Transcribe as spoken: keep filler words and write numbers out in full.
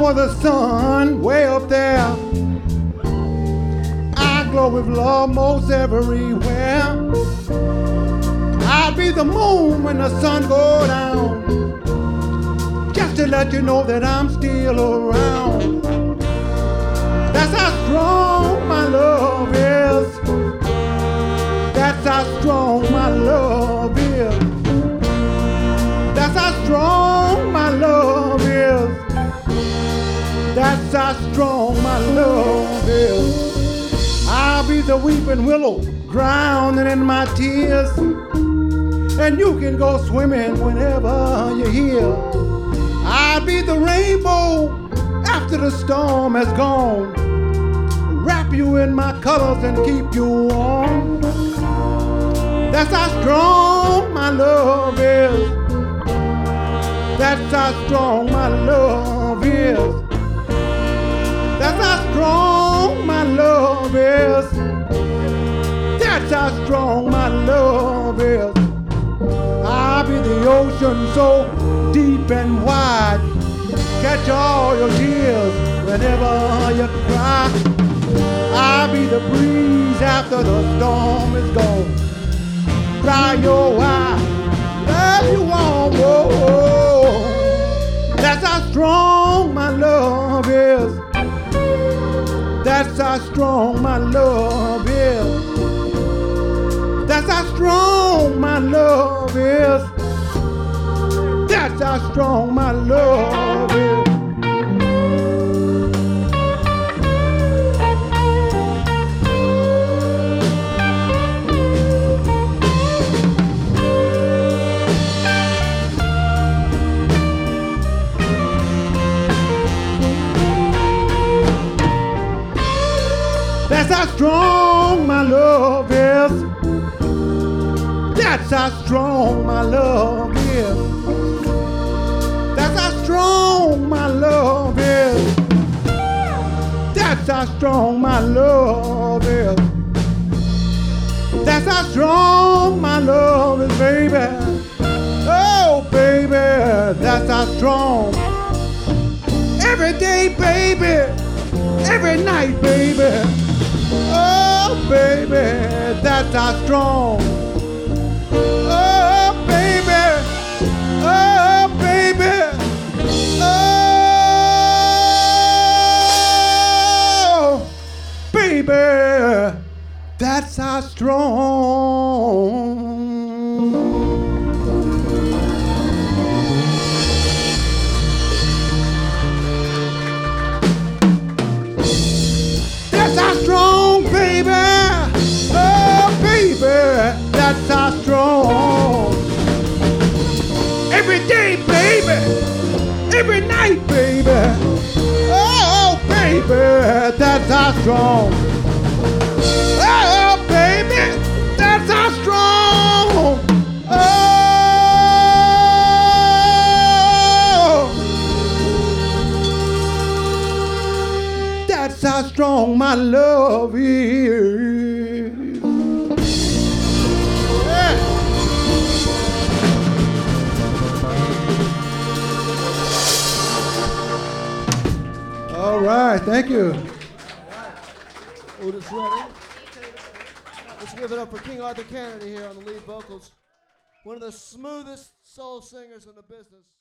for the sun way up there. I glow with love most everywhere. I'll be the moon when the sun goes down, just to let you know that I'm still around. That's how strong my love is. That's how strong my love is. That's how strong my love is. That's how strong my love is. I'll be the weeping willow drowning in my tears, and you can go swimming whenever you're here. I'll be the rainbow after the storm has gone, wrap you in my colors and keep you warm. That's how strong my love is. That's how strong my love is. That's how strong my love is. That's how strong my love is. I'll be the ocean so deep and wide, catch all your tears whenever you cry. I'll be the breeze after the storm is gone, dry your eyes, love you on. Whoa. That's how strong my love is. That's how strong my love is. That's how strong my love is. That's how strong my love is. That's how strong my love is. That's how strong my love is. That's how strong my love is. That's how strong my love is. That's how strong my love is, baby. Oh, baby, that's how strong. Every day, baby. Every night, baby. Oh, baby, that's how strong. Oh, baby. Oh, baby. Oh, baby, that's how strong. That's how strong, baby. Oh, baby, that's how strong. Every day, baby. Every night, baby. Oh, baby, that's how strong. Oh, baby, that's how strong. Oh, that's how strong my love is. Yeah. All right, thank you. Otis Redding. Let's give it up for King Arthur Kennedy here on the lead vocals. One of the smoothest soul singers in the business.